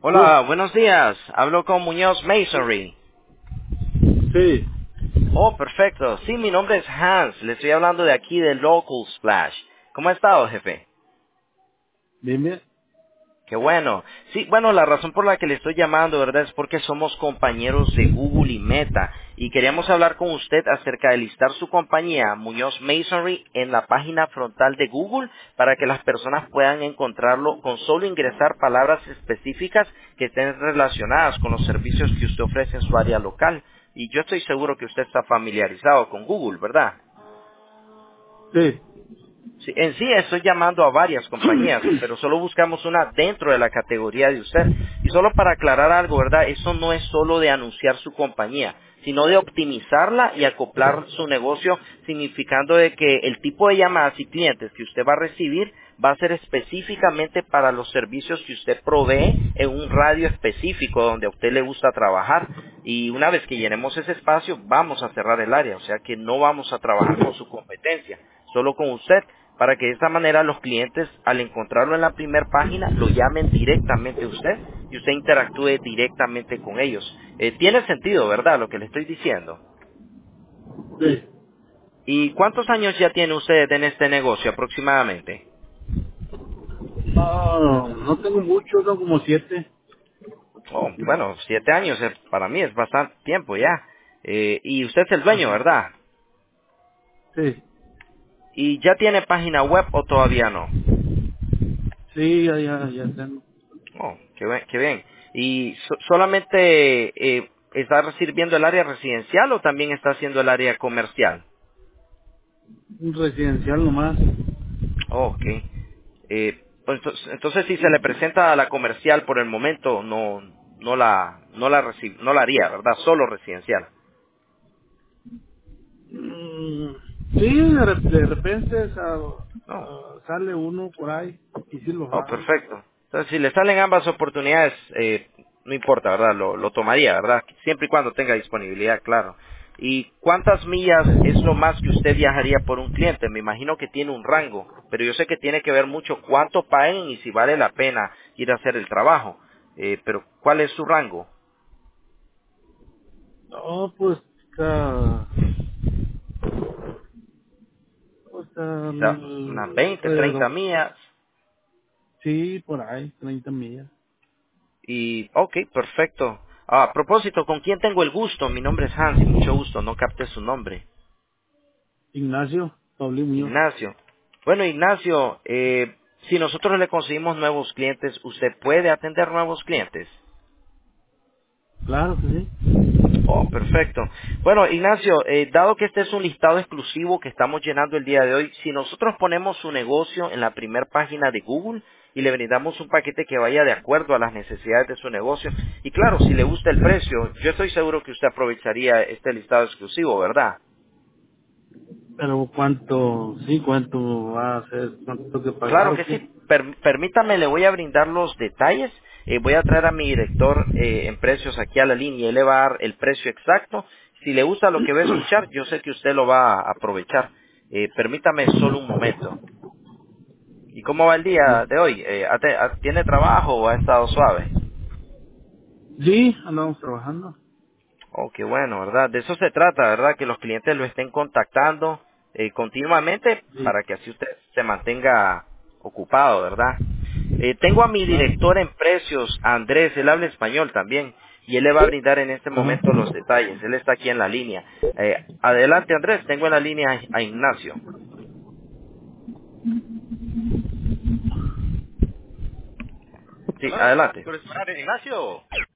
No, Hola, buenos días. Hablo con Muñoz Masonry. sí, Oh, perfecto. Sí, mi nombre es Hans. Le estoy hablando de aquí de Local Splash. ¿Cómo ha estado, jefe? dime. Qué bueno. Sí, bueno, la razón por la que le estoy llamando, ¿verdad? Es porque somos compañeros de Google y Meta y queríamos hablar con usted acerca de listar su compañía, Muñoz Masonry, en la página frontal de Google para que las personas puedan encontrarlo con solo ingresar palabras específicas que estén relacionadas con los servicios que usted ofrece en su área local. Y yo estoy seguro que usted está familiarizado con Google, ¿verdad? Sí. Sí, en sí estoy llamando a varias compañías, pero solo buscamos una dentro de la categoría de usted. Y solo para aclarar algo, ¿verdad? Eso no es solo de anunciar su compañía, sino de optimizarla y acoplar su negocio, significando de que el tipo de llamadas y clientes que usted va a recibir va a ser específicamente para los servicios que usted provee en un radio específico donde a usted le gusta trabajar. Y una vez que llenemos ese espacio, vamos a cerrar el área, o sea que no vamos a trabajar con su competencia, solo con usted, para que de esta manera los clientes, al encontrarlo en la primera página, lo llamen directamente a usted y usted interactúe directamente con ellos. Tiene sentido, ¿verdad? Lo que le estoy diciendo. Sí. ¿Y cuántos años ya tiene usted en este negocio aproximadamente? No tengo mucho, tengo como 7. Oh, bueno, 7 años para mí es bastante tiempo ya. Y usted es el dueño, Ajá. ¿verdad? Sí. ¿Y ya tiene página web o todavía no? Sí, ya tengo. Oh, qué bien. ¿Y solamente está sirviendo el área residencial o también está haciendo el área comercial? Un residencial nomás. Oh, ok. Pues entonces si se le presenta a la comercial por el momento, no la haría, ¿verdad? Solo residencial. Mm, sí, de repente Oh. sale uno por ahí y sí lo Oh, hago. perfecto. Entonces, si le salen ambas oportunidades, no importa, ¿verdad? Lo tomaría, ¿verdad? Siempre y cuando tenga disponibilidad, claro. ¿Y cuántas millas es lo más que usted viajaría por un cliente? Me imagino que tiene un rango, pero yo sé que tiene que ver mucho cuánto paguen y si vale la pena ir a hacer el trabajo. Pero, ¿cuál es su rango? No, pues, ah, pues O sea, unas 20, 30 alrededor. millas. Sí, por ahí, 30 millas. Y, ok, perfecto. Ah, a propósito, ¿con quién tengo el gusto? Mi nombre es Hans y mucho gusto, no capté su nombre. Ignacio, Paulín Muñoz. Ignacio. Bueno, Ignacio, si nosotros le conseguimos nuevos clientes, ¿usted puede atender nuevos clientes? Claro que sí. Oh, perfecto. Bueno, Ignacio, dado que este es un listado exclusivo que estamos llenando el día de hoy, si nosotros ponemos su negocio en la primera página de Google y le brindamos un paquete que vaya de acuerdo a las necesidades de su negocio, y claro, si le gusta el precio, yo estoy seguro que usted aprovecharía este listado exclusivo, ¿verdad? Pero cuánto va a ser, cuánto tengo que pagar Claro o que sí. qué. Permítame, le voy a brindar los detalles. Voy a traer a mi director en precios aquí a la línea. Él le va a dar el precio exacto. Si le gusta lo que va a escuchar, yo sé que usted lo va a aprovechar. Permítame solo un momento. ¿Y cómo va el día de hoy? ¿Tiene trabajo o ha estado suave? Sí, andamos trabajando. Oh, qué bueno, ¿verdad? De eso se trata, ¿verdad? Que los clientes lo estén contactando continuamente Sí, para que así usted se mantenga ocupado, ¿verdad? Tengo a mi claro. director en precios, Andrés, él habla español también, y él le va a brindar en este Ajá. momento los detalles. Él está aquí en la línea. Adelante, Andrés, tengo en la línea a Ignacio. Sí, Hello, adelante. good Ignacio.